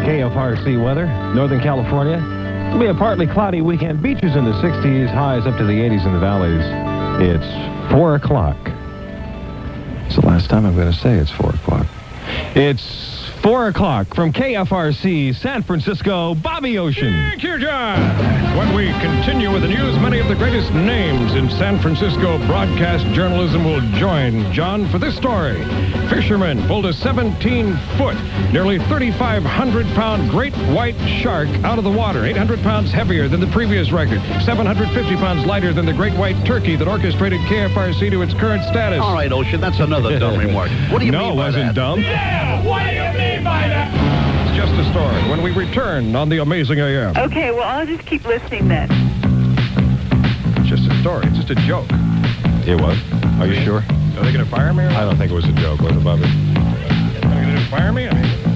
KFRC weather, Northern California. It'll be a partly cloudy weekend. Beaches in the 60s, highs up to the 80s in the valleys. It's 4 o'clock. It's the last time I'm going to say it's 4 o'clock. It's 4 o'clock from KFRC San Francisco, Bobby Ocean. Thank you, John. When we continue with the news, many of the greatest names in San Francisco broadcast journalism will join John for this story. Fishermen pulled a 17-foot, nearly 3,500-pound great white shark out of the water, 800 pounds heavier than the previous record, 750 pounds lighter than the great white turkey that orchestrated KFRC to its current status. All right, Ocean, that's another dumb remark. What do you mean by that? No, it wasn't dumb. Yeah, what do you mean by that? It's just a story when we return on the Amazing AM. Okay, well, I'll just keep listening then. It's just a story. It's just a joke. It was. Are you sure? Are they going to fire me? I don't think it was a joke, was it, Bobby? Are they going to fire me?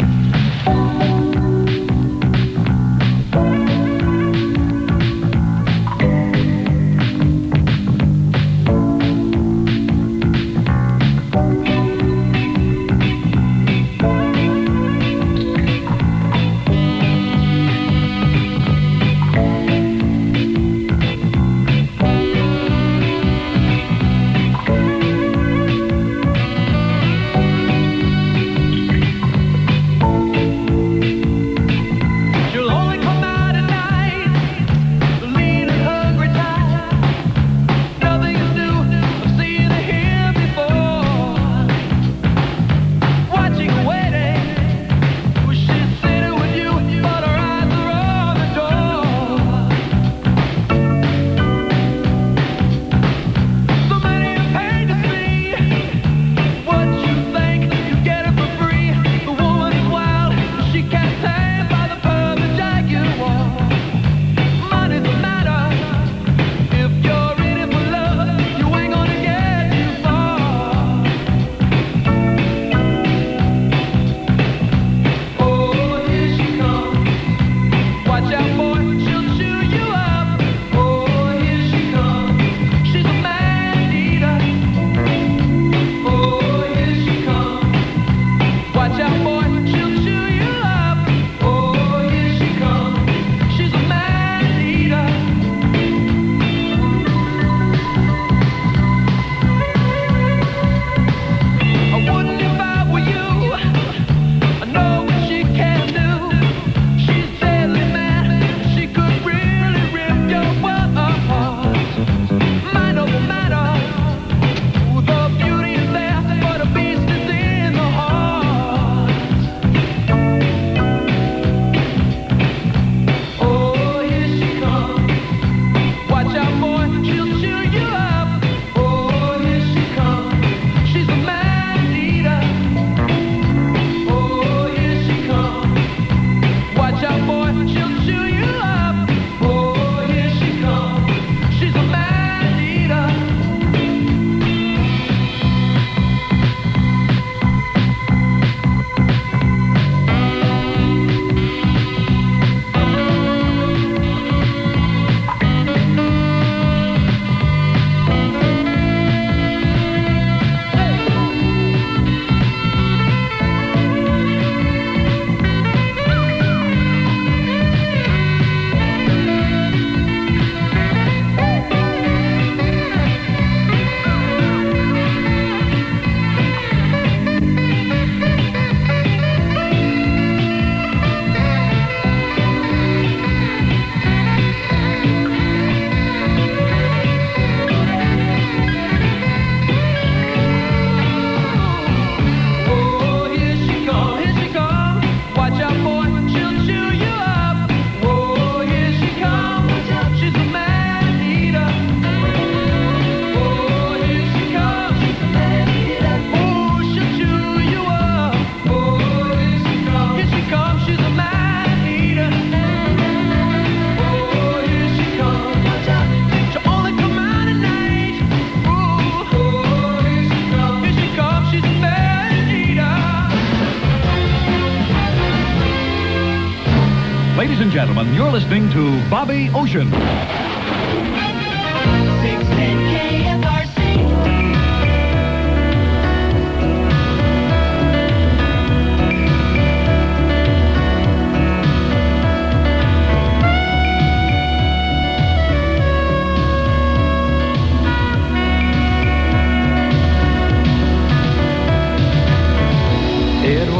Ladies and gentlemen, you're listening to Bobby Ocean.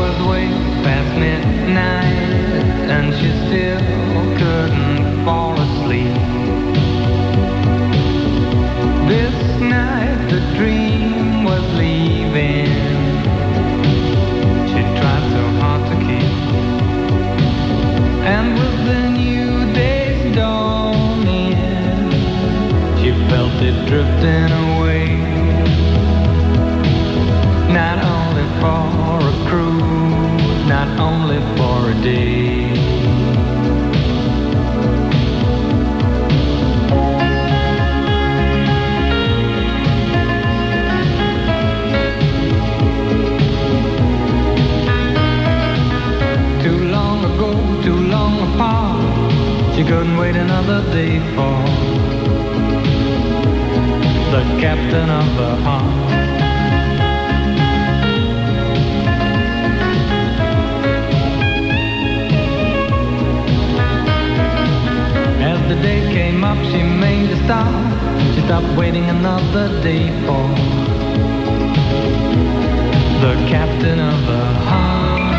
was way past midnight, and she still couldn't fall asleep. This night the dream was leaving. She tried so hard to keep. And with the new day's dawning, she felt it drifting away. Not only for a cruise, not only for a day. Too long apart, she couldn't wait another day for the captain of the heart. As the day came up, she made a stop. She stopped waiting another day for the captain of the heart.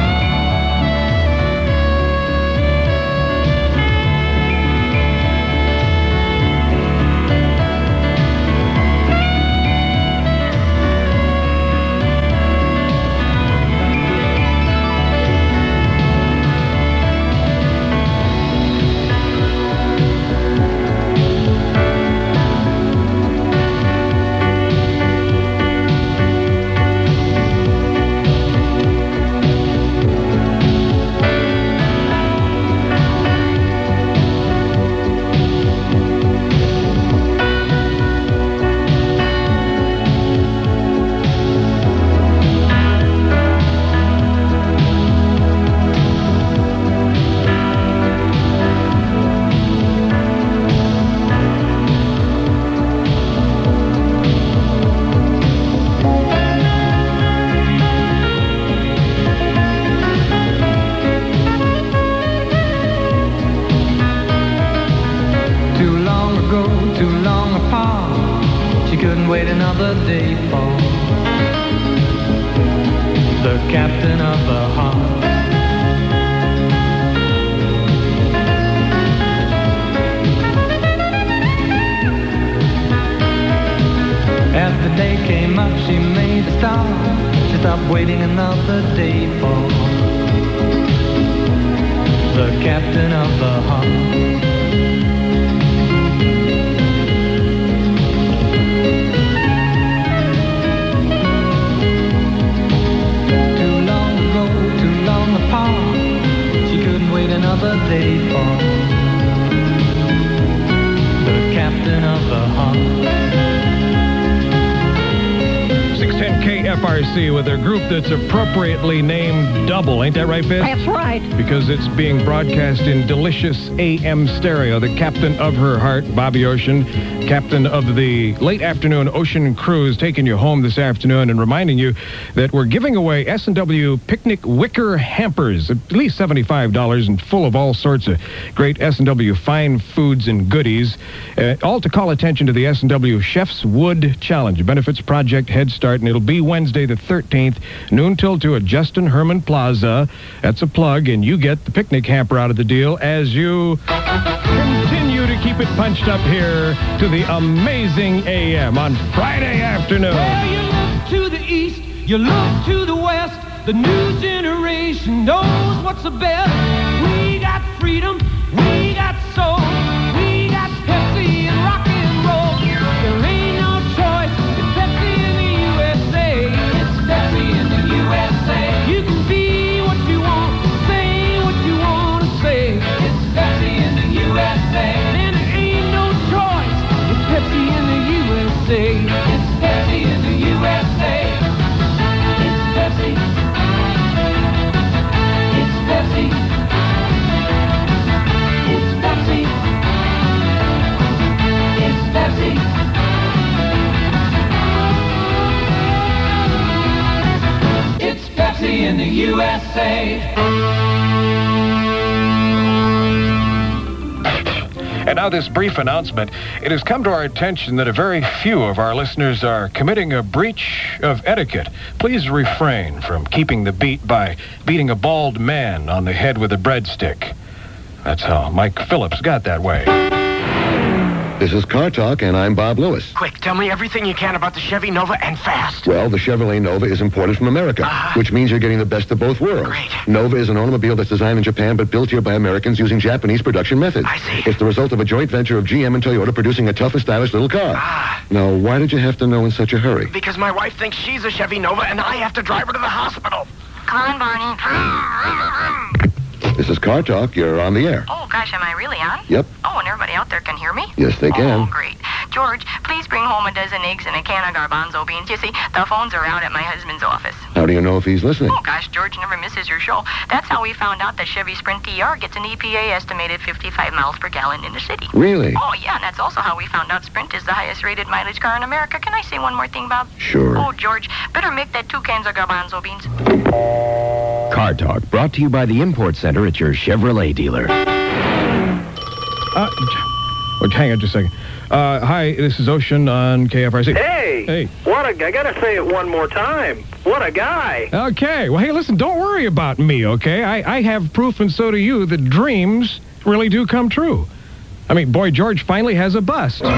Wait another day for the captain of the heart. As the day came up, she made a stop. She stopped waiting another day for the captain of the heart. She couldn't wait another day for the captain of the heart. 610 KFRC with a group that's appropriately named Double. Ain't that right, Biz? That's right. Because it's being broadcast in delicious AM stereo. The captain of her heart, Bobby Ocean, captain of the late afternoon ocean cruise, taking you home this afternoon and reminding you that we're giving away S&W picnic wicker hampers, at least $75 and full of all sorts of great S&W fine foods and goodies, all to call attention to the S&W Chef's Wood Challenge, benefits Project Head Start, and it'll be Wednesday the 13th, noon till 2 at Justin Herman Plaza. That's a plug, and you get the picnic hamper out of the deal as you continue to keep it punched up here to the amazing AM on Friday afternoon. Well, you look to the east, you look to the west, the new generation knows what's the best. We got freedom, we got soul, we got Pepsi and rock and roll. There ain't no choice, it's Pepsi in the USA. It's Pepsi in the USA. You can be what you want, say what you want to say. It's Pepsi in the USA. And there ain't no choice, it's Pepsi in the USA. It's Pepsi in the USA. It's Pepsi. It's Pepsi. It's Pepsi. It's Pepsi. It's Pepsi in the USA. And now this brief announcement. It has come to our attention that a very few of our listeners are committing a breach of etiquette. Please refrain from keeping the beat by beating a bald man on the head with a breadstick. That's how Mike Phillips got that way. This is Car Talk, and I'm Bob Lewis. Quick, tell me everything you can about the Chevy Nova and fast. Well, the Chevrolet Nova is imported from America, which means you're getting the best of both worlds. Great. Nova is an automobile that's designed in Japan but built here by Americans using Japanese production methods. I see. It's the result of a joint venture of GM and Toyota producing a tough and stylish little car. Now, why did you have to know in such a hurry? Because my wife thinks she's a Chevy Nova and I have to drive her to the hospital. Come on, Barney. This is Car Talk. You're on the air. Oh, gosh, am I really on? Yep. Oh, and everybody out there can hear me? Yes, they can. Oh, great. George, please bring home a dozen eggs and a can of garbanzo beans. You see, the phones are out at my husband's office. How do you know if he's listening? Oh, gosh, George never misses your show. That's how we found out that Chevy Sprint TR gets an EPA estimated 55 miles per gallon in the city. Really? Oh, yeah, and that's also how we found out Sprint is the highest rated mileage car in America. Can I say one more thing, Bob? Sure. Oh, George, better make that 2 cans of garbanzo beans. Car Talk, brought to you by the Import Center at your Chevrolet dealer. Hang on just a second. Hi, this is Ocean on KFRC. Hey! What a guy. I gotta say it one more time. What a guy. Okay. Well, hey, listen, don't worry about me, okay? I have proof, and so do you, that dreams really do come true. I mean, Boy George finally has a bust. From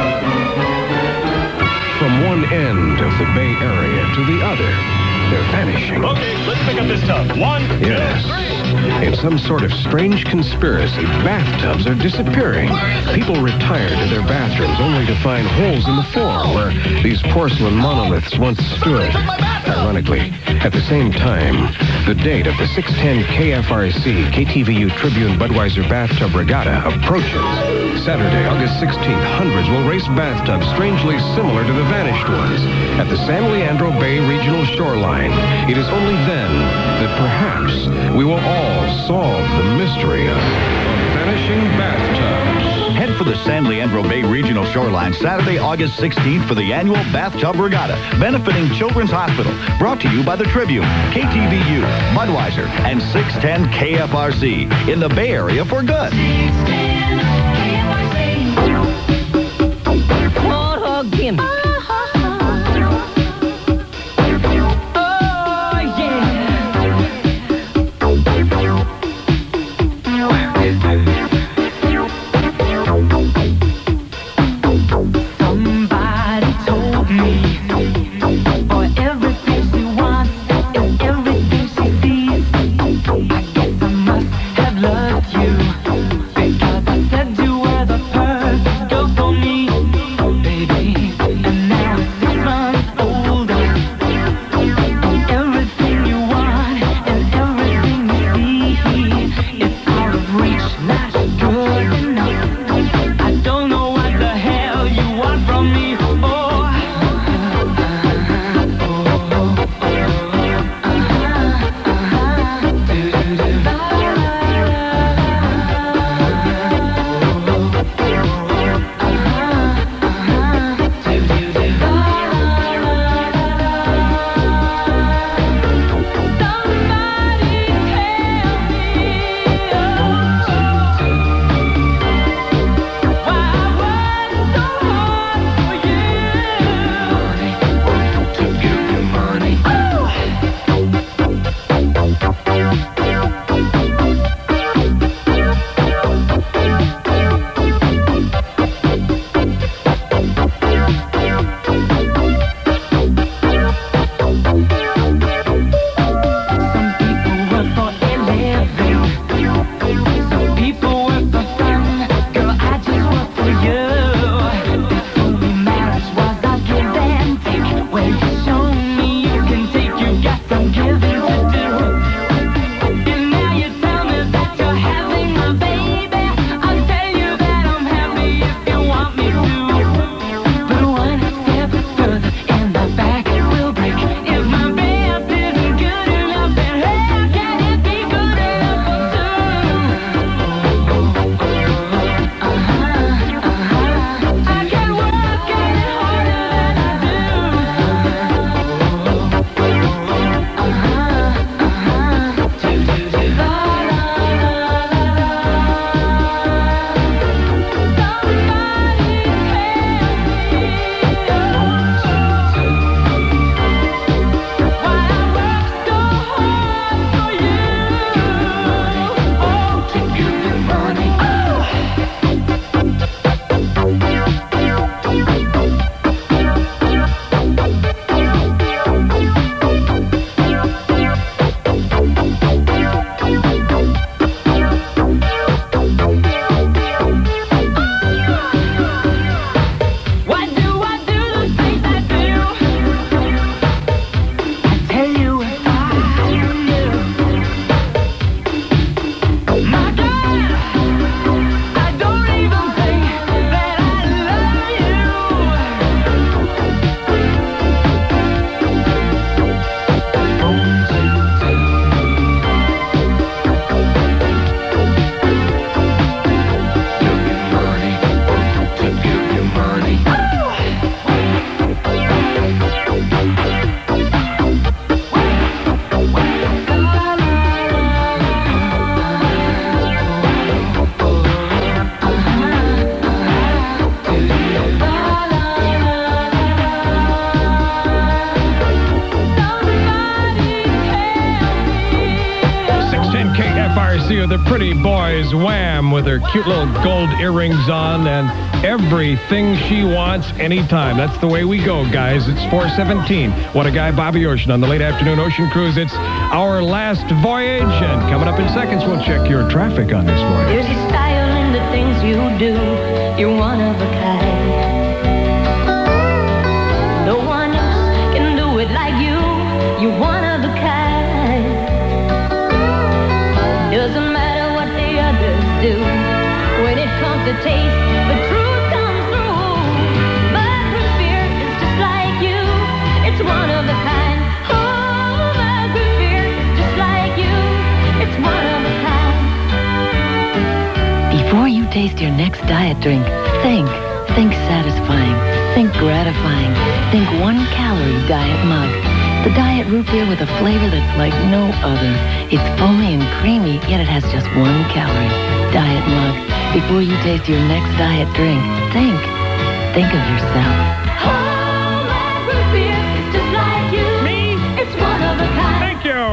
one end of the Bay Area to the other, they're vanishing. Okay, let's pick up this tub. 1, 2, 3. In some sort of strange conspiracy, bathtubs are disappearing. People retire to their bathrooms only to find holes in the floor where these porcelain monoliths once stood. Ironically, at the same time, the date of the 610 KFRC KTVU Tribune Budweiser Bathtub Regatta approaches. Saturday, August 16th, hundreds will race bathtubs strangely similar to the vanished ones at the San Leandro Bay Regional Shoreline. It is only then that perhaps we will all solve the mystery of vanishing bathtubs. Head for the San Leandro Bay Regional Shoreline Saturday, August 16th for the annual Bathtub Regatta, benefiting Children's Hospital. Brought to you by the Tribune, KTVU, Budweiser, and 610 KFRC in the Bay Area for good. Come on, hug him. Because I said you were the perfect girl for me, baby. And KFRC with the pretty boys, Wham, with her cute little gold earrings on and everything she wants anytime. That's the way we go, guys. It's 4:17. What a guy, Bobby Ocean, on the late afternoon ocean cruise. It's our last voyage, and coming up in seconds, we'll check your traffic on this voyage. There's a style in the things you do. You're one of a kind. No one else can do it like you. You're one of a kind. Doesn't matter what the others do. When it comes to taste, the truth comes through. But with beer, it's just like you. It's one of a kind. Oh, but with beer, it's just like you. It's one of a kind. Before you taste your next diet drink, think. Think satisfying. Think gratifying. Think 1 calorie diet mug. The diet root beer with a flavor that's like no other. It's foamy and creamy, yet it has just 1 calorie. Diet mug. Before you taste your next diet drink, think. Think of yourself. Oh, my root beer is just like you. Me? It's one of a kind. Thank you.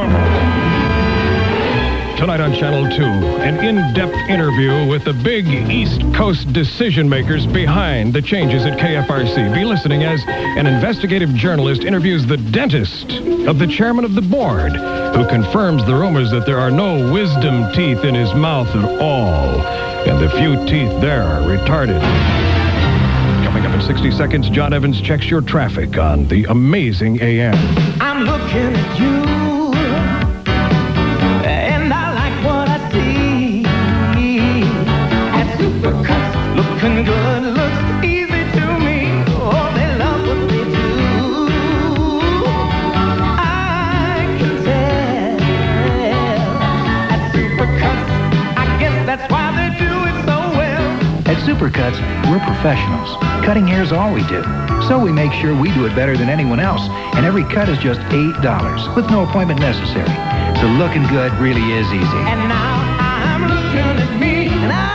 Tonight on Channel 2, an in-depth interview with the big East Coast decision makers behind the changes at KFRC. Be listening as an investigative journalist interviews the dentist of the chairman of the board, who confirms the rumors that there are no wisdom teeth in his mouth at all, and the few teeth there are retarded. Coming up in 60 seconds, John Evans checks your traffic on the amazing AM. I'm looking at you. Looking good, looks easy to me. Oh, they love what they do. I can tell at Supercuts. I guess that's why they do it so well. At Supercuts, we're professionals. Cutting hair is all we do. So we make sure we do it better than anyone else. And every cut is just $8 with no appointment necessary. So looking good really is easy. And now I'm looking at me, and I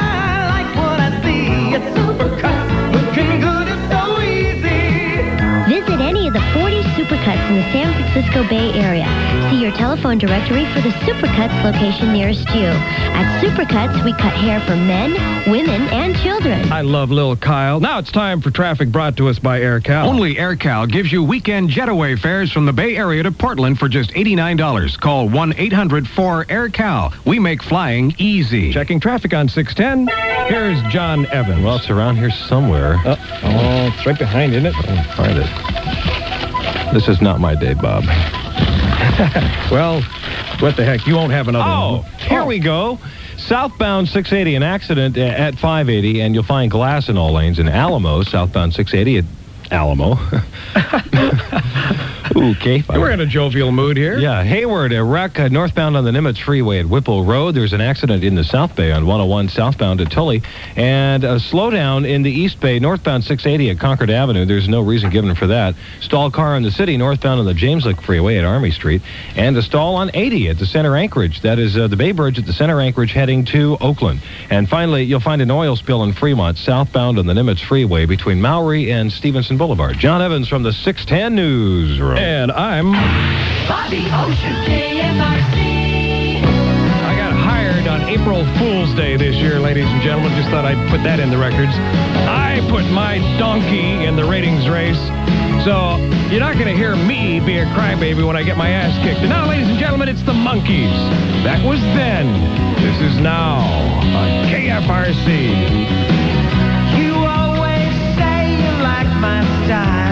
Supercuts, looking good is so easy. Visit any of the 40 Supercuts in the San Francisco Bay Area. See your telephone directory for the Supercuts location nearest you. At Supercuts, we cut hair for men, women, and children. I love Lil Kyle. Now it's time for traffic brought to us by AirCal. Only AirCal gives you weekend jetaway fares from the Bay Area to Portland for just $89. Call 1-800-4-AirCal. We make flying easy. Checking traffic on 610. Here's John Evans. Well, it's around here somewhere. Oh, it's right behind, isn't it? I'll find it. This is not my day, Bob. Well, what the heck? You won't have another one. Here we go. Southbound 680, an accident at 580, and you'll find glass in all lanes in Alamo, southbound 680 at Alamo. Okay. We're in a jovial mood here. Yeah. Hayward, a wreck northbound on the Nimitz Freeway at Whipple Road. There's an accident in the South Bay on 101 southbound at Tully. And a slowdown in the East Bay, northbound 680 at Concord Avenue. There's no reason given for that. Stalled car in the city, northbound on the James Lick Freeway at Army Street. And a stall on 80 at the Center Anchorage. That is the Bay Bridge at the Center Anchorage heading to Oakland. And finally, you'll find an oil spill in Fremont, southbound on the Nimitz Freeway between Maury and Stevenson Boulevard. John Evans from the 610 Newsroom. And I'm Bobby Ocean, KFRC. I got hired on April Fool's Day this year, ladies and gentlemen. Just thought I'd put that in the records. I put my donkey in the ratings race. So you're not going to hear me be a crybaby when I get my ass kicked. And now, ladies and gentlemen, it's the Monkees. That was then. This is now on KFRC. You always say you like my style.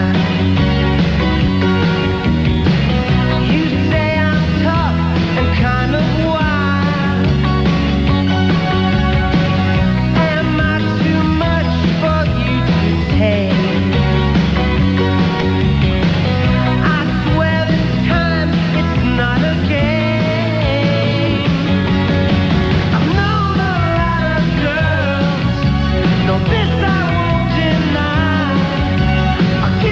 This I won't deny.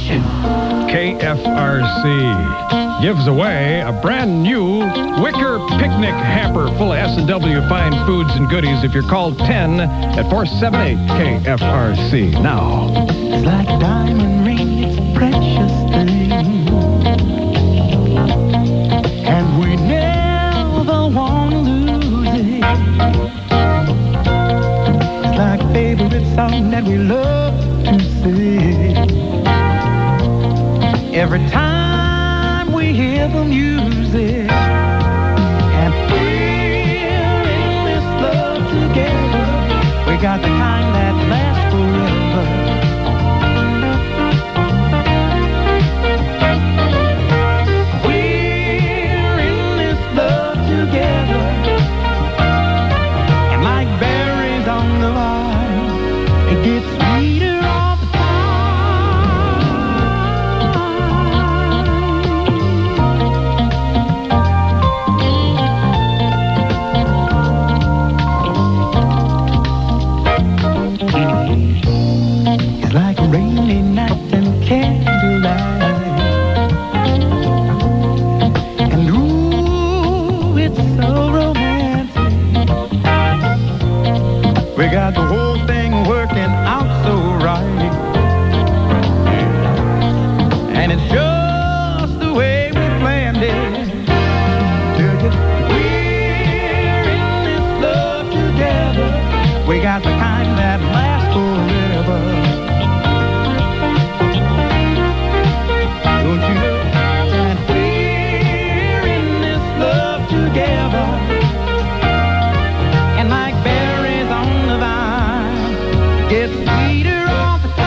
tradition. KFRC gives away a brand new Wicker Picnic Hamper full of S&W fine foods and goodies if you're called 10 at 478-KFRC. Now. It's like a diamond ring, it's a precious thing. And we never want to lose it. It's like a favorite song that we love to sing. Every time we hear the music, and we're in this love together, we got the kind that lasts forever. We're in this love together, and like berries on the vine, it gets sweeter all the time. It's like a rainy night and candlelight. And ooh, it's so romantic. We got the whole thing working out so right. And it's just the way we planned it. We're in this love together. We got the kind that lasts forever. Don't you know that we're in this love together? And like berries on the vine, gets sweeter all the time.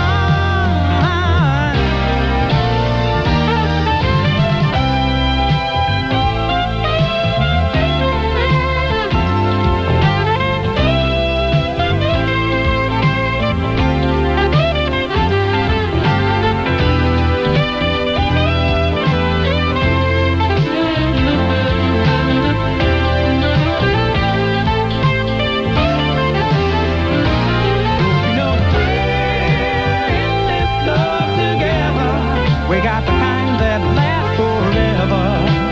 We got the kind that lasts forever.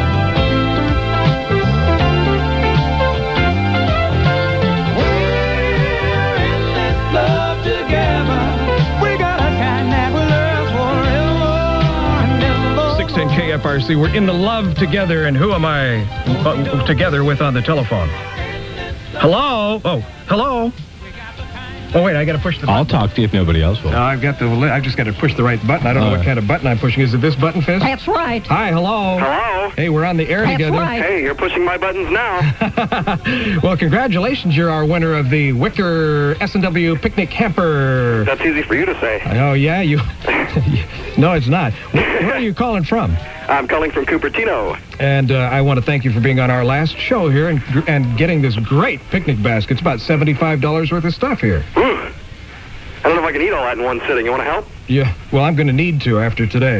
We're in this love together. We got a kind that will last forever and ever. 610 KFRC. We're in the love together, and who am I together with on the telephone? Hello? Oh, hello? Oh, wait, I got to push the button. I'll talk to you if nobody else will. No, I've just got to push the right button. I don't know what kind of button I'm pushing. Is it this button, Fizz? That's right. Hi, hello. Hello. Hey, we're on the air That's together. right. Hey, you're pushing my buttons now. Well, congratulations. You're our winner of the Wicker S&W Picnic Hamper. That's easy for you to say. Oh, yeah? You? No, it's not. Where are you calling from? I'm calling from Cupertino. And I want to thank you for being on our last show here and getting this great picnic basket. It's about $75 worth of stuff here. Ooh. I don't know if I can eat all that in one sitting. You want to help? Yeah, well, I'm going to need to after today.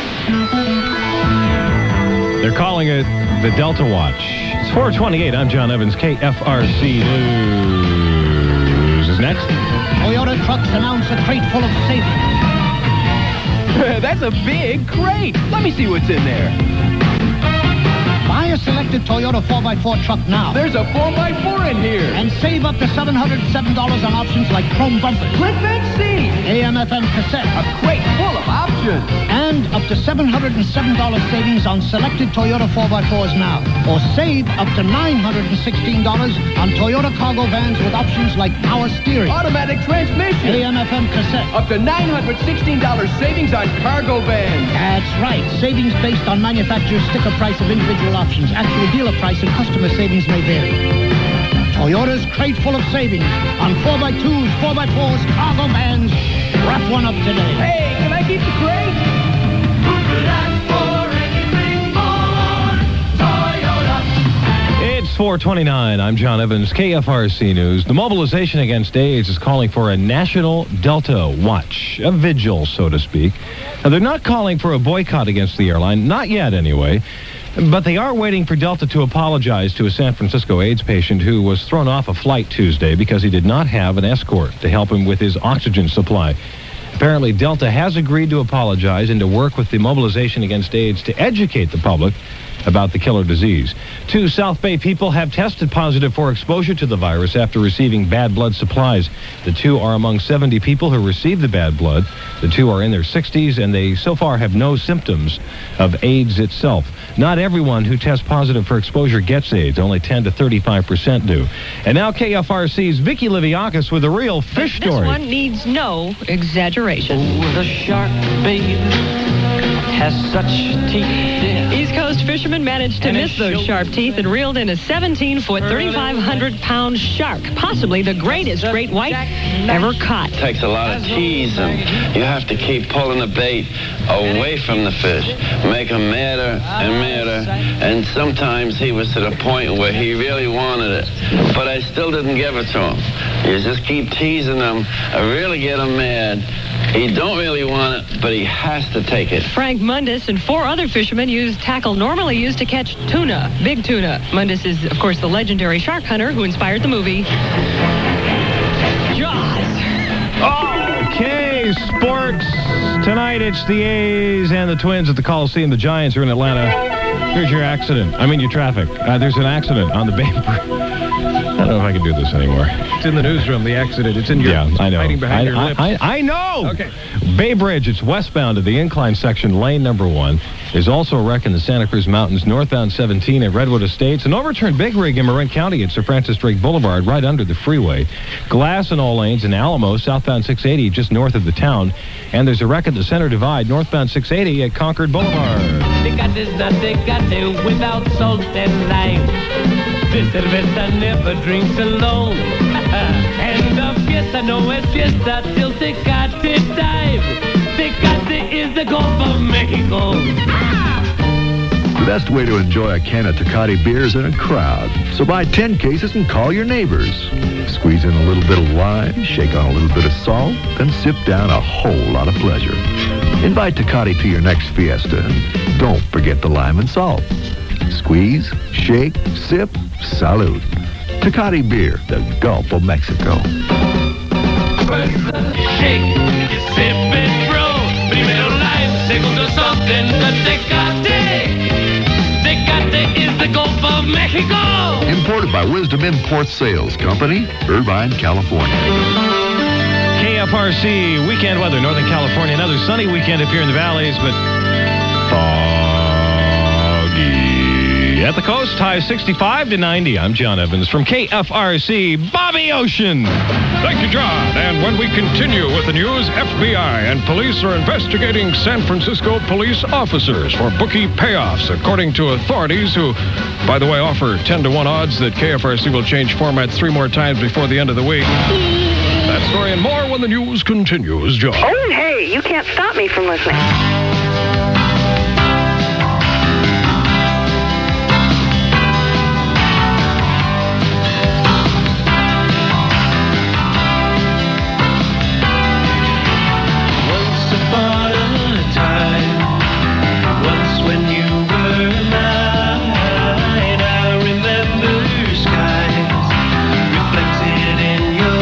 They're calling it the Delta Watch. It's 4:28. I'm John Evans. KFRC News is next. Toyota trucks announce a crate full of savings. That's a big crate. Let me see what's in there. Buy a selected Toyota 4x4 truck now. There's a 4x4 in here. And save up to $707 on options like chrome bumpers, Let me see. AM/FM cassette, A crate full of options. and up to $707 savings on selected Toyota 4x4s now. Or save up to $916 on Toyota cargo vans with options like power steering, Automatic transmission. AM/FM cassette. Up to $916 savings on cargo vans. That's right. Savings based on manufacturer's sticker price of individual options. Actual dealer price and customer savings may vary. Toyota's crate full of savings on 4x2s, 4x4s, cargo vans. Wrap one up today. Hey, can I keep the crate? It's 4:29. I'm John Evans, KFRC News. The mobilization against AIDS is calling for a national Delta watch, a vigil, so to speak. Now, they're not calling for a boycott against the airline, not yet anyway, but they are waiting for Delta to apologize to a San Francisco AIDS patient who was thrown off a flight Tuesday because he did not have an escort to help him with his oxygen supply. Apparently, Delta has agreed to apologize and to work with the Mobilization Against AIDS to educate the public about the killer disease. 2 South Bay people have tested positive for exposure to the virus after receiving bad blood supplies. The 2 are among 70 people who received the bad blood. The 2 are in their 60s, and they so far have no symptoms of AIDS itself. Not everyone who tests positive for exposure gets AIDS. Only 10 to 35% do. And now KFRC's Vicki Liviakis with a real fish story. This one needs no exaggeration. Oh, the shark, babe, has such teeth. East Coast fishermen managed to miss those sharp teeth and reeled in a 17-foot, 3,500-pound shark, possibly the greatest great white ever caught. It takes a lot of teasing. You have to keep pulling the bait away from the fish, make him madder and madder, and sometimes he was to the point where he really wanted it, but I still didn't give it to him. You just keep teasing him, really get him mad. He don't really want it, but he has to take it. Frank Mundus and 4 other fishermen used tackle normally used to catch tuna, big tuna. Mundus is, of course, the legendary shark hunter who inspired the movie Jaws. Okay, sports. Tonight it's the A's and the Twins at the Coliseum. The Giants are in Atlanta. Here's your accident. I mean, your traffic. There's an accident on the Bay Bridge. I don't know if I can do this anymore. It's in the newsroom, the accident. It's in your I know. hiding behind your lips. I know! Okay. Bay Bridge, it's westbound of the incline section, lane number 1. There's also a wreck in the Santa Cruz Mountains, northbound 17 at Redwood Estates. An overturned big rig in Marin County at Sir Francis Drake Boulevard, right under the freeway. Glass in all lanes in Alamo, southbound 680, just north of the town. And there's a wreck at the Center Divide, northbound 680 at Concord Boulevard. Tecate without salt and lime. This cerveza never drinks alone. And the fiesta no es fiesta till Tecate time. Tecate is the Gulf of Mexico. The best way to enjoy a can of Tecate beer is in a crowd. So buy 10 cases and call your neighbors. Squeeze in a little bit of lime, shake on a little bit of salt, then sip down a whole lot of pleasure. Invite Tecate to your next fiesta, and don't forget the lime and salt. Squeeze, shake, sip, salute. Tecate beer, the Gulf of Mexico. Shake, sip and throw. Primero lime, segundo salt, then the Tecate. Tecate is the Gulf of Mexico. Imported by Wisdom Import Sales Company, Irvine, California. KFRC weekend weather, Northern California. Another sunny weekend up here in the valleys, but foggy. At the coast, high 65 to 90. I'm John Evans from KFRC, Bobby Ocean. Thank you, John. And when we continue with the news, FBI and police are investigating San Francisco police officers for bookie payoffs, according to authorities who, by the way, offer 10-to-1 odds that KFRC will change format 3 more times before the end of the week. That story and more when the news continues, John. Oh, hey, you can't stop me from listening.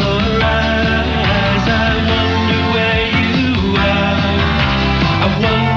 I wonder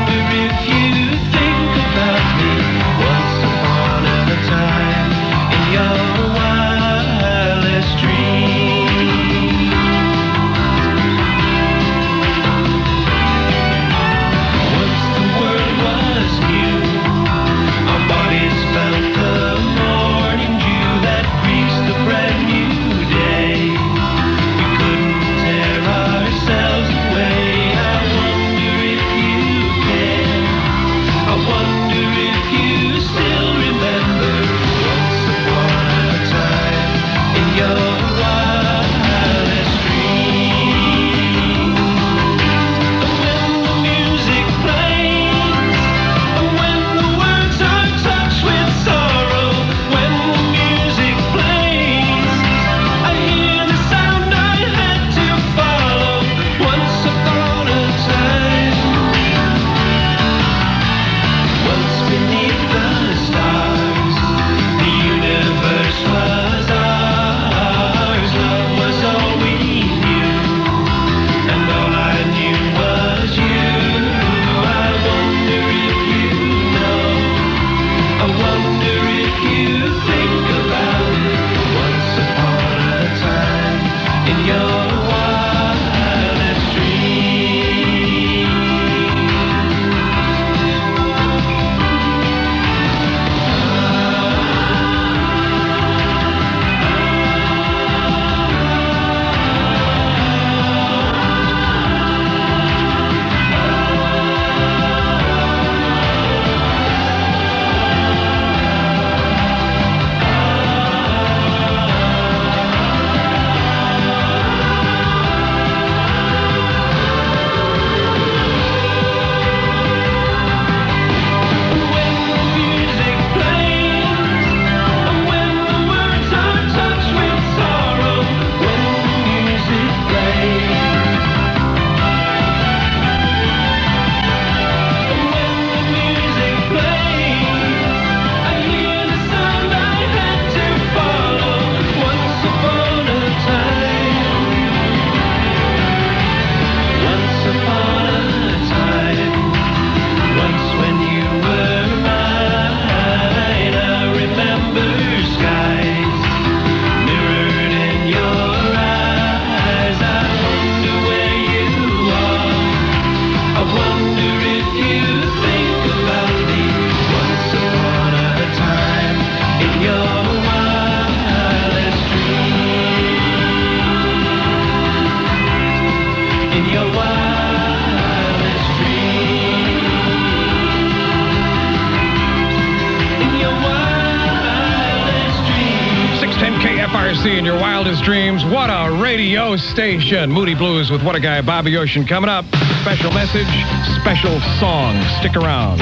KFRC in your wildest dreams. What a radio station. Moody Blues with What a Guy, Bobby Ocean coming up. Special message, special song. Stick around.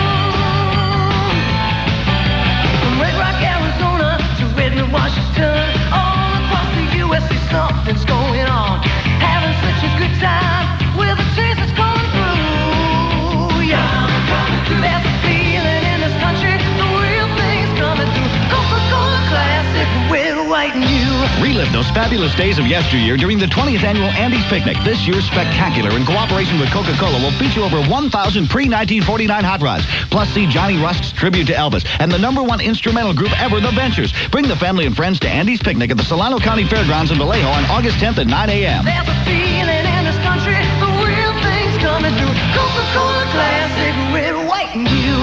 From Red Rock, Arizona to Redmond, Washington, all across the U.S. something's going on. Having such a good time with the taste that's going through. Yeah, there's a feeling in this country, the real thing's coming through. Coca-Cola Classic, red, white, and you. Relive those fabulous days of yesteryear during the 20th annual Andes Picnic. This year's Spectacular, in cooperation with Coca-Cola, will feature over 1,000 pre-1949 hot rods. Plus, see Johnny Rust's tribute to Elvis and the #1 instrumental group ever, The Ventures. Bring the family and friends to Andes Picnic at the Solano County Fairgrounds in Vallejo on August 10th at 9 a.m. There's a feeling in this country, the real thing's coming through. Coca-Cola Classic, red, white, and you.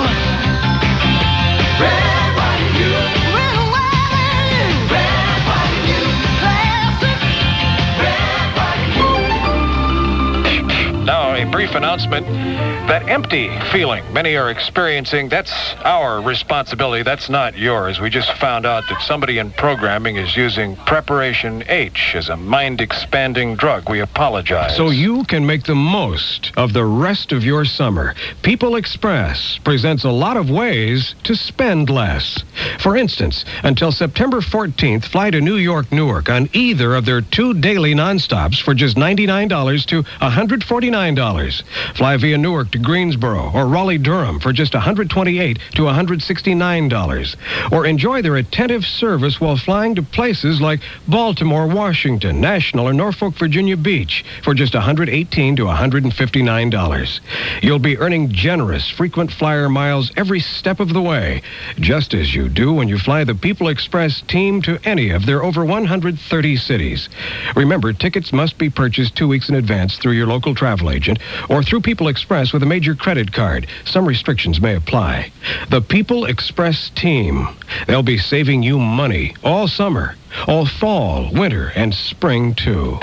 Red, white, and you. Red, white, and you. Red, white, and you. Classic. Red, white, and you. Now, a brief announcement. That empty feeling many are experiencing, that's our responsibility. That's not yours. We just found out that somebody in programming is using Preparation H as a mind-expanding drug. We apologize. So you can make the most of the rest of your summer. People Express presents a lot of ways to spend less. For instance, until September 14th, fly to New York, Newark on either of their 2 daily nonstops for just $99 to $149. Fly via Newark to Greensboro or Raleigh-Durham for just $128 to $169. Or enjoy their attentive service while flying to places like Baltimore, Washington, National, or Norfolk, Virginia Beach for just $118 to $159. You'll be earning generous frequent flyer miles every step of the way, just as you do when you fly the People Express team to any of their over 130 cities. Remember, tickets must be purchased 2 weeks in advance through your local travel agent or through People Express with a major credit card. Some restrictions may apply. The People Express team. They'll be saving you money all summer, all fall, winter, and spring, too.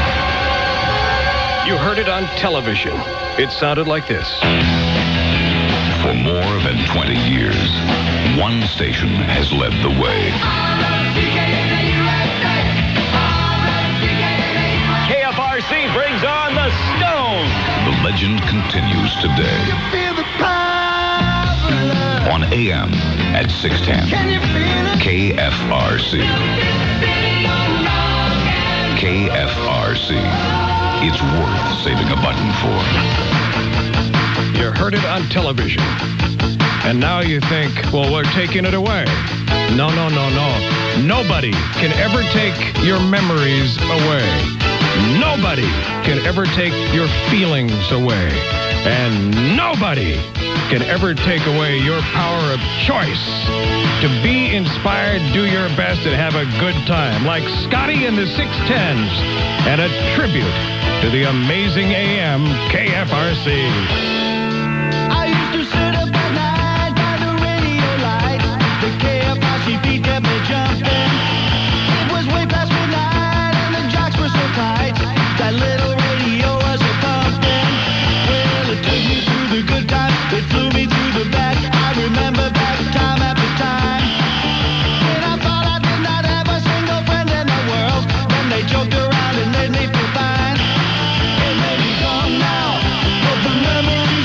You heard it on television. It sounded like this. For more than 20 years, one station has led the way. KFRC brings on the Stones. The legend continues today. On AM at 610. KFRC. KFRC. It's worth saving a button for. You heard it on television. And now you think, well, we're taking it away. No. Nobody can ever take your memories away. Nobody can ever take your feelings away. And nobody can ever take away your power of choice. To be inspired, do your best, and have a good time. Like Scotty and the 610s. And a tribute to the amazing AM KFRC. I used to sit up at night by the radio light. The KFRC beat kept me jumping. It was way past midnight and the jocks were so tight. That little radio was a pumping. Well, it took me through the good times. It flew me through the back. I remember back time after time. When I thought I did not have a single friend in the world. Then they joked around and made me feel fine. It may be gone now, but the memory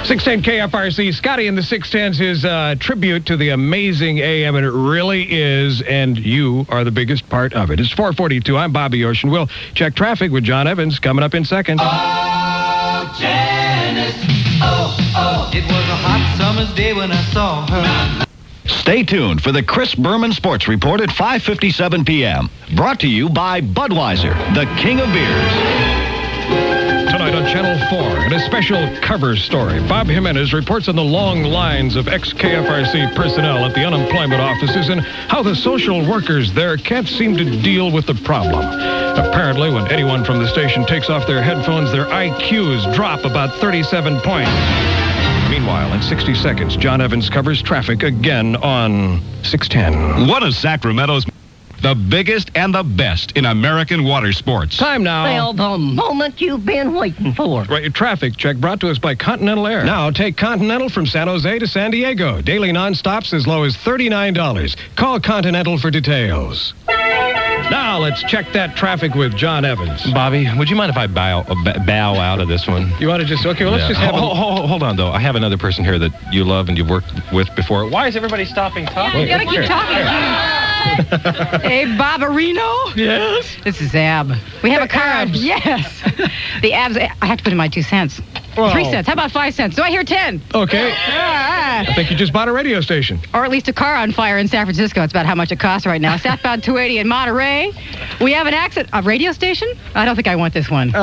610 KFRC, Scotty in the 610s, his tribute to the amazing AM, and it really is, and you are the biggest part of it. It's 4:42. I'm Bobby Ocean. We'll check traffic with John Evans coming up in seconds. Oh, Janice, oh, it was a hot summer's day when I saw her. Stay tuned for the Chris Berman Sports Report at 5:57 p.m. Brought to you by Budweiser, the king of beers. Tonight on Channel 4, in a special cover story, Bob Jimenez reports on the long lines of ex-KFRC personnel at the unemployment offices and how the social workers there can't seem to deal with the problem. Apparently, when anyone from the station takes off their headphones, their IQs drop about 37 points. Meanwhile, in 60 seconds, John Evans covers traffic again on 610. One of Sacramento's the biggest and the best in American water sports. Time now. Well, the moment you've been waiting for. Right, your traffic check brought to us by Continental Air. Now, take Continental from San Jose to San Diego. Daily nonstops as low as $39. Call Continental for details. Now, let's check that traffic with John Evans. Bobby, would you mind if I bow out of this one? You want to just, okay, well, let's just have Hold on, though. I have another person here that you love and you've worked with before. Why is everybody stopping talking? Yeah, you gotta keep talking. Hey, Barbarino? Yes? This is Ab. We have a card. Yes. The Abs, I have to put in my 2 cents. Well, 3 cents. How about 5 cents? Do I hear 10? Okay. I think you just bought a radio station. Or at least a car on fire in San Francisco. It's about how much it costs right now. Southbound 280 in Monterey. We have an accident. A radio station? I don't think I want this one.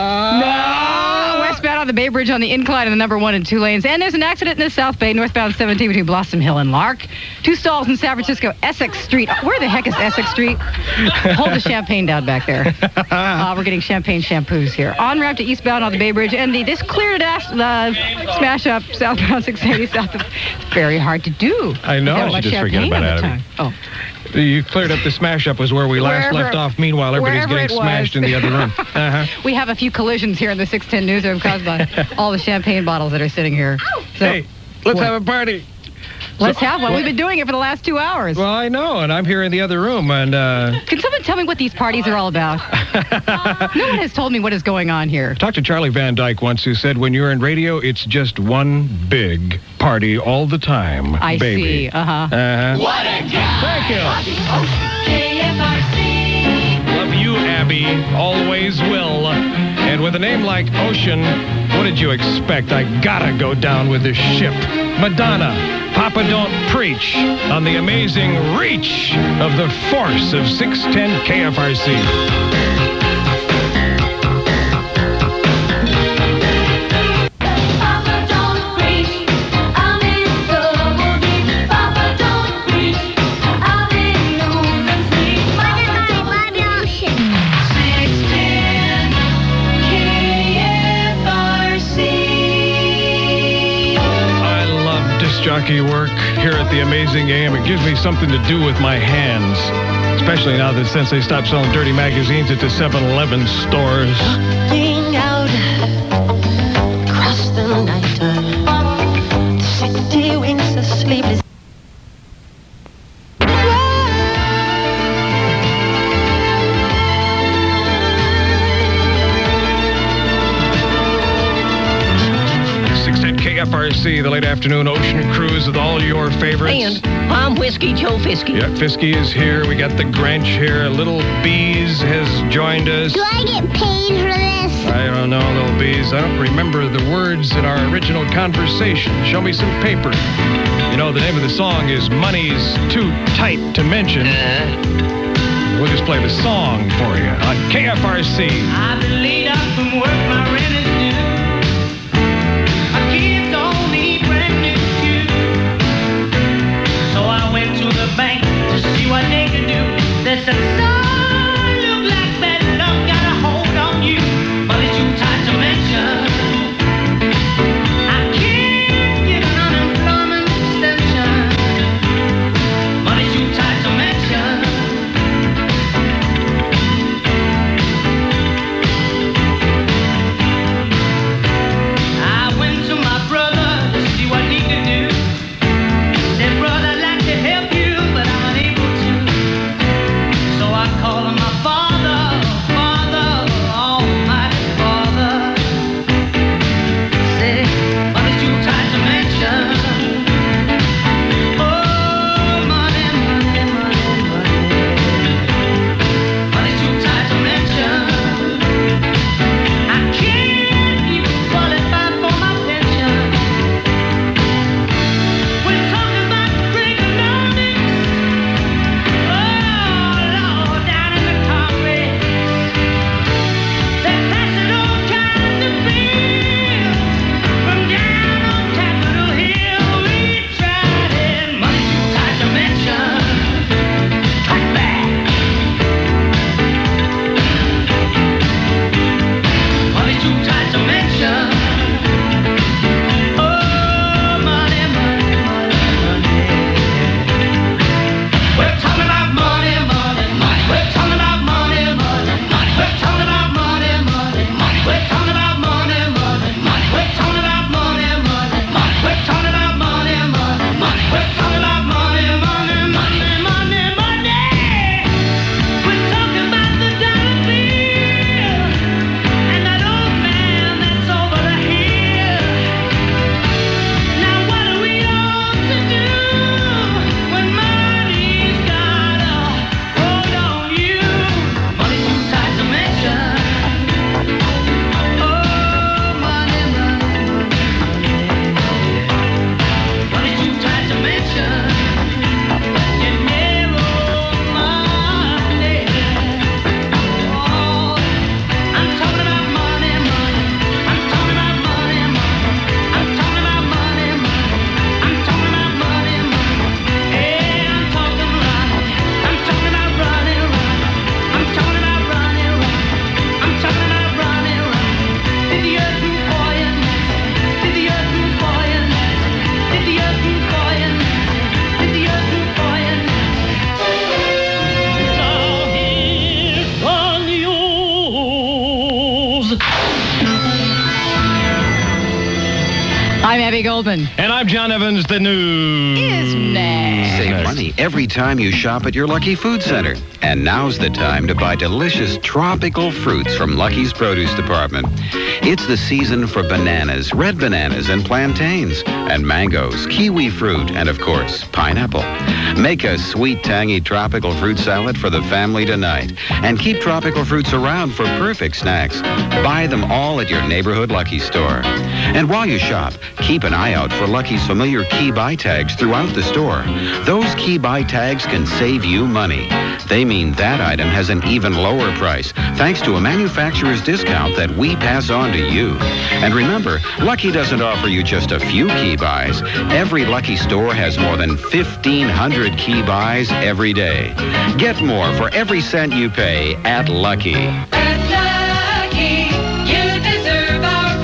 No! Westbound on the Bay Bridge on the incline in the number 1 and 2 lanes. And there's an accident in the South Bay, northbound 17 between Blossom Hill and Lark. 2 stalls in San Francisco, Essex Street. Where the heck is Essex Street? Hold the champagne down back there. We're getting champagne shampoos here. On route to eastbound on the Bay Bridge. And this cleared the smash up southbound 680 south of. It's very hard to do. I know. I should just forget about it. Oh. You cleared up the smash up was where we last left off. Meanwhile, everybody's getting smashed in the other room. We have a few collisions here in the 610 newsroom caused by all the champagne bottles that are sitting here. So, hey, let's have a party. Let's have one. We've been doing it for the last 2 hours. Well, I know, and I'm here in the other room, and Can someone tell me what these parties are all about? No one has told me what is going on here. Talked to Charlie Van Dyke once, who said when you're in radio, it's just one big party all the time. I baby. see. What a Thank you. Love you, Abby. Always will. And with a name like Ocean, what did you expect? I gotta go down with this ship. Madonna. Papa Don't Preach on the amazing reach of the force of 610 KFRC. Jockey work here at the Amazing AM. It gives me something to do with my hands, especially now that since they stopped selling dirty magazines at the 7-Eleven stores. Looking out across the night, the city winks a sleepless. KFRC, the late afternoon ocean cruise with all your favorites. And I'm Whiskey Joe Fiskey. Yeah, Fiskey is here. We got the Grinch here. Little Bees has joined us. Do I get paid for this? I don't know, Little Bees. I don't remember the words in our original conversation. Show me some paper. You know, the name of the song is Money's Too Tight to Mention. We'll just play the song for you on KFRC. I've been laid out from work, my rent is due. Bank to see what they can do. They said, son, look like bad luck got a hold on you. Money too tight to mention. I can't get an unemployment extension. Money too tight to mention. I went to my brother to see what he could do. Said, brother, I'd like to help you. I'm Abby Goldman. And I'm John Evans. The news is next. Save money every time you shop at your Lucky Food Center. And now's the time to buy delicious tropical fruits from Lucky's Produce Department. It's the season for bananas, red bananas, and plantains, and mangoes, kiwi fruit, and of course, pineapple. Make a sweet, tangy tropical fruit salad for the family tonight. And keep tropical fruits around for perfect snacks. Buy them all at your neighborhood Lucky store. And while you shop, keep an eye out for Lucky's familiar key buy tags throughout the store. Those key buy tags can save you money. They mean that item has an even lower price, thanks to a manufacturer's discount that we pass on to you. And remember, Lucky doesn't offer you just a few key buys. Every Lucky store has more than 1,500 key buys every day. Get more for every cent you pay at Lucky. At Lucky, you deserve our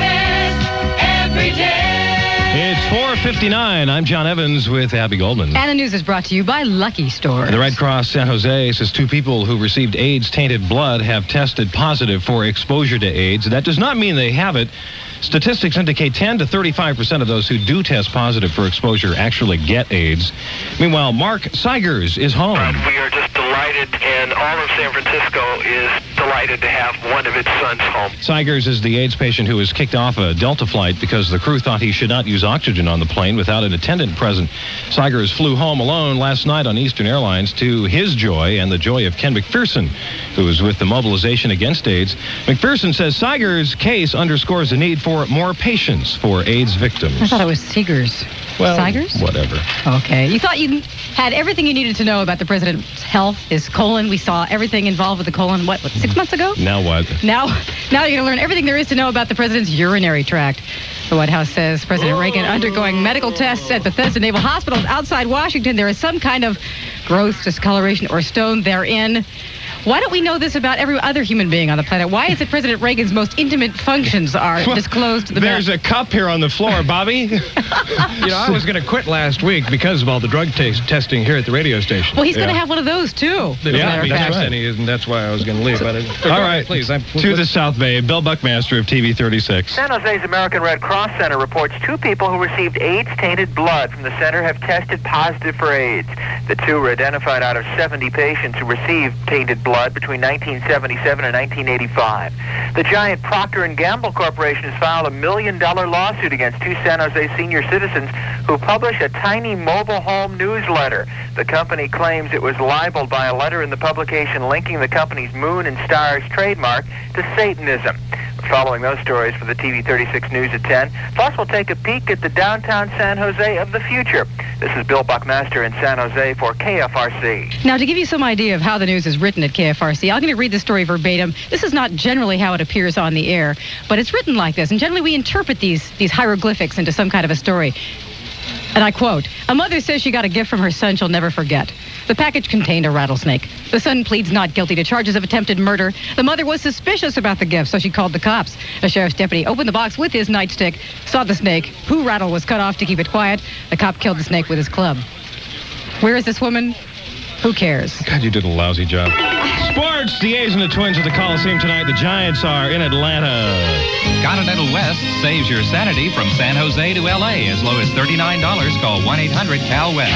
best every day. It's 4:59. I'm John Evans with Abby Goldman. And the news is brought to you by Lucky Stores. The Red Cross San Jose says 2 people who received AIDS-tainted blood have tested positive for exposure to AIDS. That does not mean they have it. Statistics indicate 10 to 35% of those who do test positive for exposure actually get AIDS. Meanwhile, Mark Seigers is home. We are just delighted, and all of San Francisco is delighted to have one of its sons home. Seigers is the AIDS patient who was kicked off a Delta flight because the crew thought he should not use oxygen on the plane without an attendant present. Seigers flew home alone last night on Eastern Airlines, to his joy and the joy of Ken McPherson, who was with the mobilization against AIDS. McPherson says Seigers' case underscores the need for more patience for AIDS victims. I thought it was Seegers. Well, Seigers? Whatever. Okay. You thought you had everything you needed to know about the president's health, his colon. We saw everything involved with the colon, what 6 months ago? Now what? Now you're going to learn everything there is to know about the president's urinary tract. The White House says President Reagan undergoing medical tests at Bethesda Naval Hospital outside Washington. There is some kind of growth, discoloration, or stone therein. Why don't we know this about every other human being on the planet? Why is it President Reagan's most intimate functions are disclosed to the There's a cup here on the floor, Bobby. I was going to quit last week because of all the drug testing here at the radio station. Well, he's going to have one of those, too. Yeah, that's right. And that's why I was going to leave. All right, please. To the South Bay, Bill Buckmaster of TV 36. San Jose's American Red Cross Center reports 2 people who received AIDS-tainted blood from the center have tested positive for AIDS. The 2 were identified out of 70 patients who received tainted blood between 1977 and 1985. The giant Procter & Gamble Corporation has filed a $1 million lawsuit against 2 San Jose senior citizens who publish a tiny mobile home newsletter. The company claims it was libeled by a letter in the publication linking the company's Moon and Stars trademark to Satanism. Following those stories for the TV 36 News at 10. Plus, we'll take a peek at the downtown San Jose of the future. This is Bill Buckmaster in San Jose for KFRC. Now, to give you some idea of how the news is written at KFRC, I'm going to read the story verbatim. This is not generally how it appears on the air, but it's written like this. And generally, we interpret these hieroglyphics into some kind of a story. And I quote, "A mother says she got a gift from her son she'll never forget. The package contained a rattlesnake. The son pleads not guilty to charges of attempted murder. The mother was suspicious about the gift, so she called the cops. A sheriff's deputy opened the box with his nightstick, saw the snake, whose rattle was cut off to keep it quiet. The cop killed the snake with his club." Where is this woman? Who cares? God, you did a lousy job. Sports, the A's and the Twins at the Coliseum tonight. The Giants are in Atlanta. Continental West saves your sanity from San Jose to L.A. as low as $39. Call 1-800-CAL-WEST.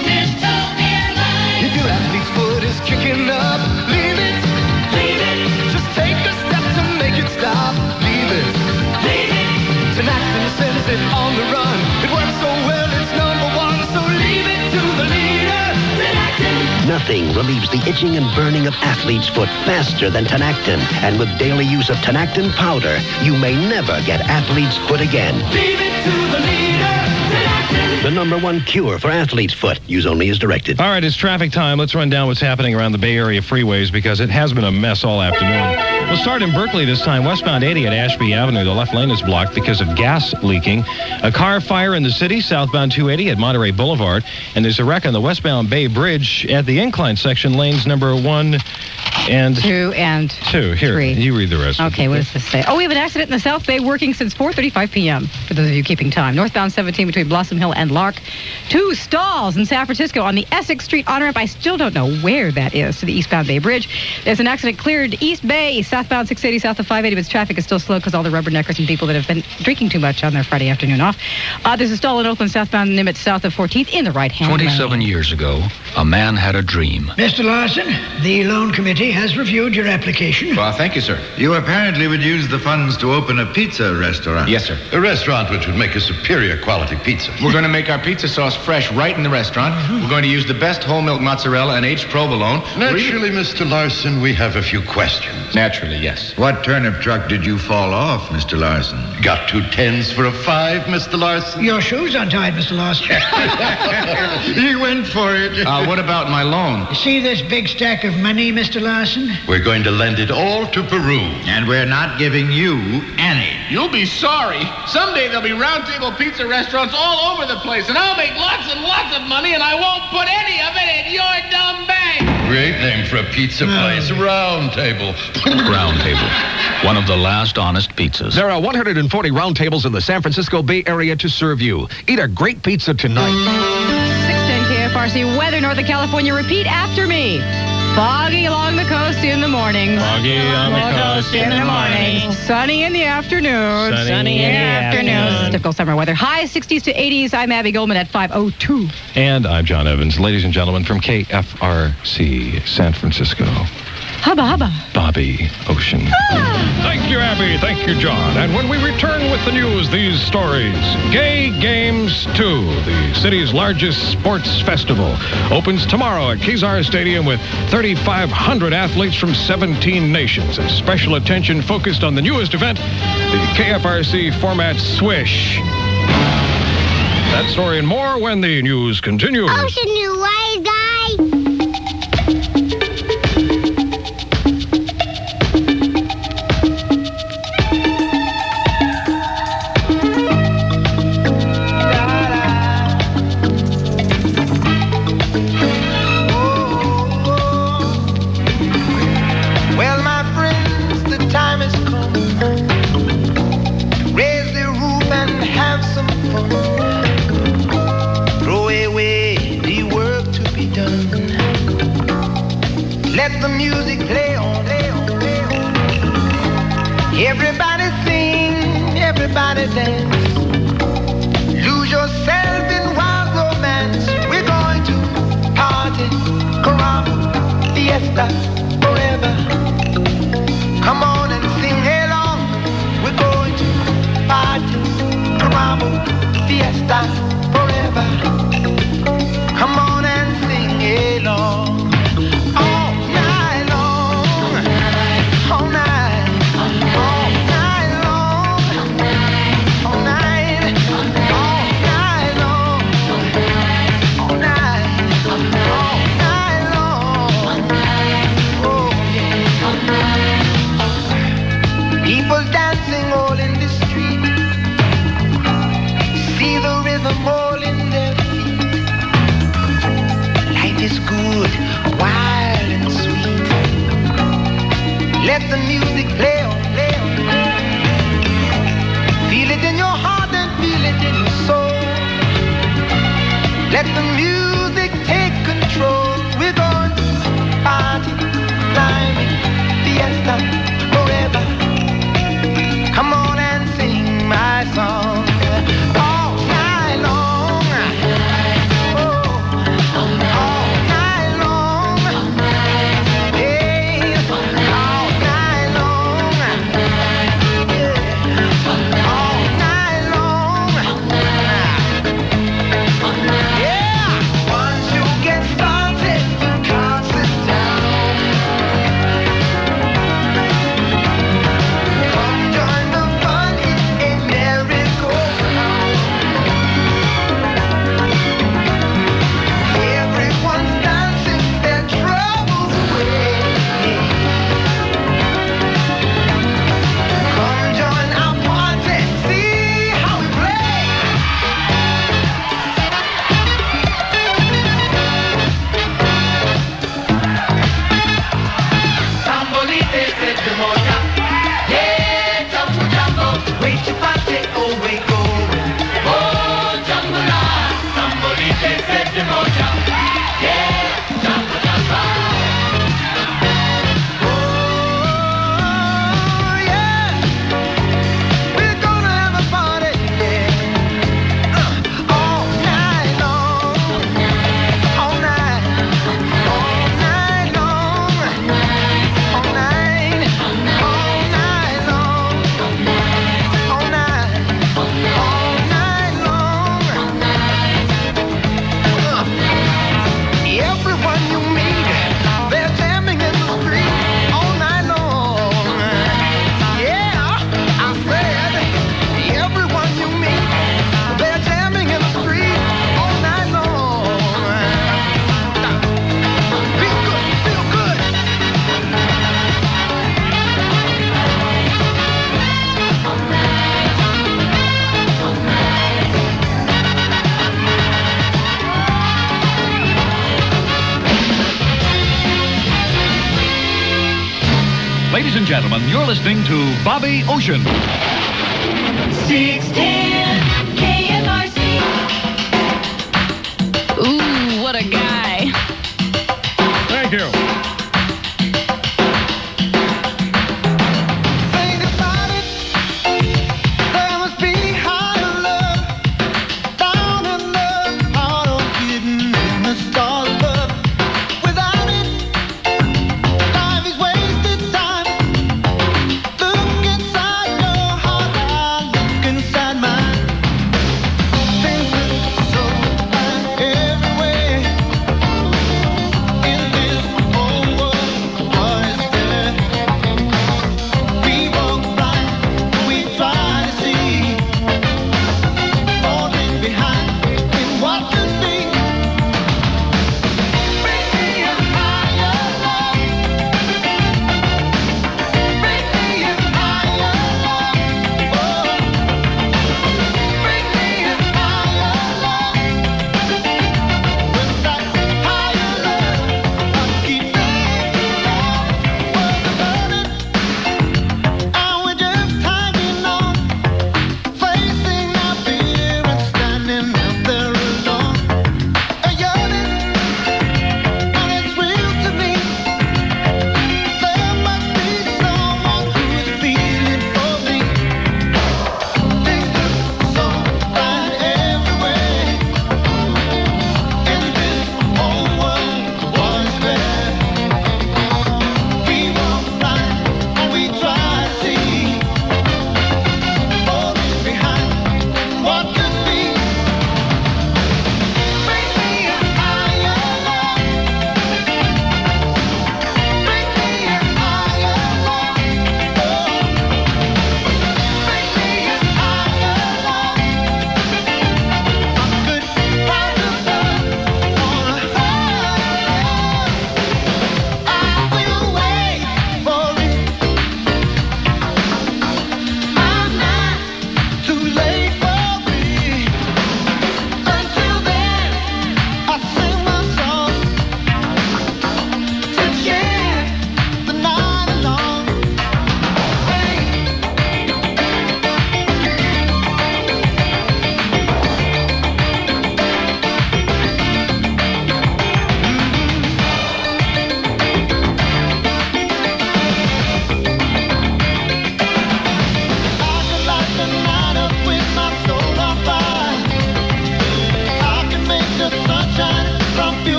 If your athlete's foot is kicking up, leave it. Leave it. Just take a step to make it stop. Leave it. Leave it. Tinactin sends it on the run. It works so well, it's #1. So leave it to the leader. Tinactin. Nothing relieves the itching and burning of athlete's foot faster than Tinactin. And with daily use of Tinactin powder, you may never get athlete's foot again. Leave it to the leader. Tinactin. The #1 cure for athlete's foot. Use only as directed. All right, it's traffic time. Let's run down what's happening around the Bay Area freeways because it has been a mess all afternoon. We'll start in Berkeley this time. Westbound 80 at Ashby Avenue. The left lane is blocked because of gas leaking. A car fire in the city, southbound 280 at Monterey Boulevard. And there's a wreck on the westbound Bay Bridge at the incline section, lanes number 1 And 2 and 2. Here, 3. you read the rest. Okay, what does this say? Oh, we have an accident in the South Bay working since 4:35 p.m. For those of you keeping time. Northbound 17 between Blossom Hill and Lark. 2 stalls in San Francisco on the Essex Street on-ramp. I still don't know where that is to the eastbound Bay Bridge. There's an accident cleared East Bay, southbound 680 south of 580, but traffic is still slow because all the rubberneckers and people that have been drinking too much on their Friday afternoon off. There's a stall in Oakland, southbound Nimitz, south of 14th in the right-hand lane. 27 years ago, a man had a dream. Mr. Larson, the loan committee has reviewed your application. Well, thank you, sir. You apparently would use the funds to open a pizza restaurant. Yes, sir. A restaurant which would make a superior quality pizza. We're going to make our pizza sauce fresh right in the restaurant. We're going to use the best whole milk mozzarella and aged provolone. Naturally, Mr. Larson, we have a few questions. Naturally, yes. What turnip truck did you fall off, Mr. Larson? Got 2 10s for a 5, Mr. Larson? Your shoes untied, Mr. Larson. He went for it. What about my loan? See this big stack of money, Mr. Larson? We're going to lend it all to Peru. And we're not giving you any. You'll be sorry. Someday there'll be round-table pizza restaurants all over the place, and I'll make lots and lots of money, and I won't put any of it in your dumb bank. Great name for a pizza place. Round Table. Round Table, one of the last honest pizzas. There are 140 round tables in the San Francisco Bay Area to serve you. Eat a great pizza tonight. 610 KFRC weather, Northern California. Repeat after me. Foggy along the coast in the morning. Foggy on the coast in the morning. Sunny in the afternoon. Sunny in the afternoon. Typical summer weather. High 60s to 80s. I'm Abby Goldman at 5:02. And I'm John Evans. Ladies and gentlemen, from KFRC San Francisco. Hubba, hubba. Bobby Ocean. Thank you, Abby. Thank you, John. And when we return with the news, these stories. Gay Games 2, the city's largest sports festival, opens tomorrow at Kezar Stadium with 3,500 athletes from 17 nations. And special attention focused on the newest event, the KFRC format Swish. That story and more when the news continues. Ocean, you wise guy. Let the music play on, play on, play on. Everybody sing, everybody dance. Lose yourself in wild romance. We're going to party, caramba, fiesta, forever. Come on and sing along. We're going to party, caramba, fiesta, forever. Come on and sing along. People dancing all in the street. See the rhythm all in their feet. Life is good, wild and sweet. Let the music play on, play on, play on. Feel it in your heart and feel it in your soul. Let the music take control. We're going to party, climbing, fiesta, forever. Come on and sing my song all night long. Oh, all night long. Hey, all night long. Yeah, all night long. Yeah, once you get started, you can't sit down. gentlemen, you're listening to Bobby Ocean. 610 KFRC. Ooh, what a guy. Thank you.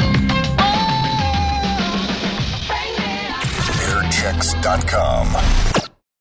Airchecks.com.